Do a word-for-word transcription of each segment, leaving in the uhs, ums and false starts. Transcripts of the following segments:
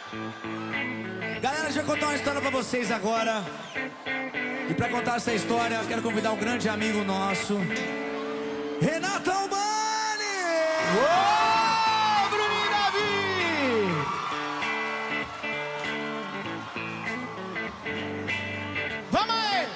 Galera, deixa eu contar uma história pra vocês agora. E pra contar essa história, eu quero convidar um grande amigo nosso, Renato Albani! Ô, Bruninho Davi! Vamos aí!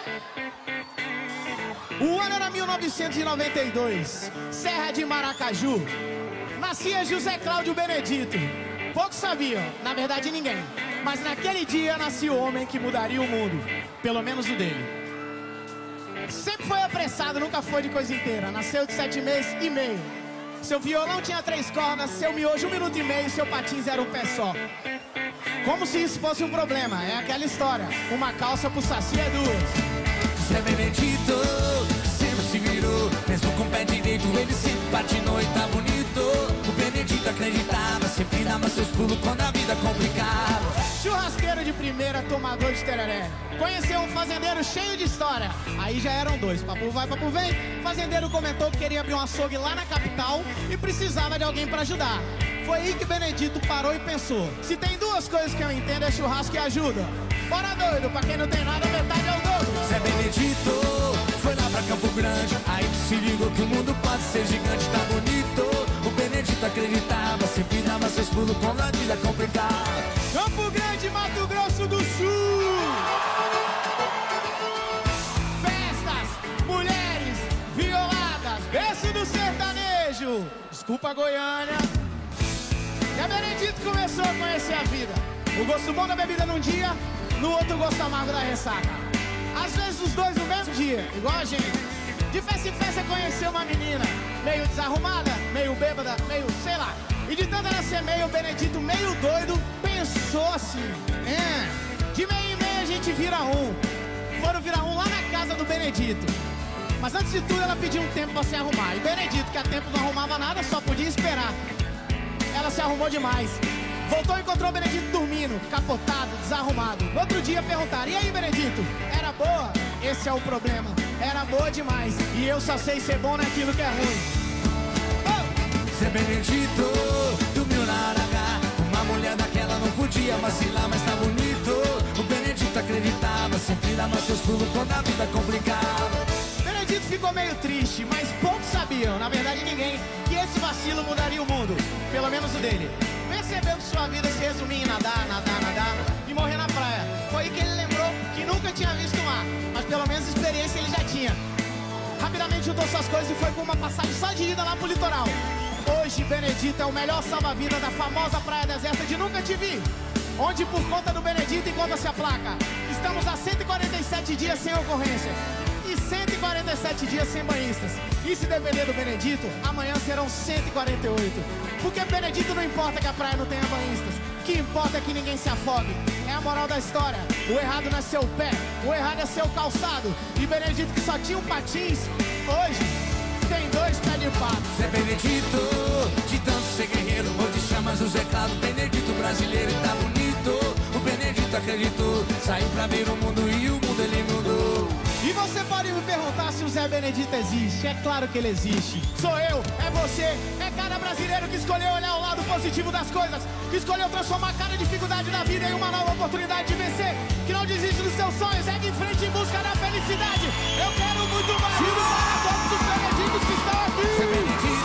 O ano era mil novecentos e noventa e dois, Serra de Maracaju. Nascia José Cláudio Benedito. Poucos sabiam, na verdade ninguém. Mas naquele dia nascia o homem que mudaria o mundo, pelo menos o dele. Sempre foi apressado, nunca foi de coisa inteira. Nasceu de sete meses e meio. Seu violão tinha três cordas, seu miojo um minuto e meio, seu patins era um pé só. Como se isso fosse um problema, é aquela história. Uma calça pro saci é duas. Zé Benedito sempre se virou, mesmo com o pé direito ele sempre patinou e tá bonito. O Benedito acreditava, sempre dava seus pulos quando a vida complicava. Churrasqueiro de primeira, tomador de tereré. Conheceu um fazendeiro cheio de história. Aí já eram dois, papo vai, papo vem. Fazendeiro comentou que queria abrir um açougue lá na capital e precisava de alguém pra ajudar. Foi aí que Benedito parou e pensou: se tem duas coisas que eu entendo é churrasco e ajuda. Bora doido, pra quem não tem nada, metade é o dobro. Zé Benedito foi lá pra Campo Grande, aí se ligou que o mundo pode ser gigante, tá bonito. O Benedito acreditava, sempre dava seus pulos quando a vida complicava. Campo Grande, Mato Grosso do Sul. Festas, mulheres, violadas, berço do sertanejo. Desculpa, Goiânia. E a Benedito começou a conhecer a vida. O gosto bom da bebida num dia, no outro o gosto amargo da ressaca. Às vezes os dois no mesmo dia, igual a gente. De festa em festa conheceu uma menina, meio desarrumada, meio bêbada, meio sei lá. E de tanto ela ser meio Benedito, meio doido, pensou assim: é, de meio em meio a gente vira um. Foram virar um lá na casa do Benedito. Mas antes de tudo ela pediu um tempo pra se arrumar. E Benedito, que a tempo não arrumava nada, só podia esperar. Ela se arrumou demais. Voltou e encontrou o Benedito dormindo, capotado, desarrumado. No outro dia perguntaram: e aí, Benedito? Era boa? Esse é o problema. Era boa demais. E eu só sei ser bom naquilo que é ruim. Oh! Zé Benedito dormiu na hora H. Uma mulher daquela não podia vacilar, mas tá bonito. O Benedito acreditava, sempre dava seus pulos quando a vida complicava. Benedito ficou meio triste, mas poucos sabiam, na verdade ninguém, que esse vacilo mudaria o mundo, pelo menos o dele. Percebeu que sua vida se resumia em nadar, nadar, nadar e morrer na praia. Foi aí que ele lembrou que nunca tinha visto o mar, mas pelo menos experiência ele já tinha. Rapidamente juntou suas coisas e foi com uma passagem só de ida lá pro litoral. Hoje Benedito é o melhor salva-vida da famosa praia deserta de Nunca Te Vi, onde por conta do Benedito encontra-se a placa: estamos há cento e quarenta e sete dias sem ocorrência e cento e quarenta e sete dias sem banhistas. E se depender do Benedito, amanhã serão cento e quarenta e oito. Porque Benedito não importa que a praia não tenha banhistas, o que importa é que ninguém se afogue. É a moral da história. O errado não é seu pé, o errado é seu calçado. E Benedito, que só tinha um patins, hoje tem dois pés de pato. Zé Benedito, de tanto ser guerreiro, hoje chamas o Zé Claro Benedito brasileiro e tá bonito. O Benedito acreditou, saiu pra ver o mundo e o mundo ele mudou. E você pode me perguntar se o Zé Benedito existe. É claro que ele existe. Sou eu, é você, é cada brasileiro que escolheu olhar o lado positivo das coisas, que escolheu transformar cada dificuldade da vida em uma nova oportunidade de vencer, que não desiste dos seus sonhos, segue em frente em busca da felicidade. Eu quero muito mais para todos os Beneditos que estão aqui. Zé Benedito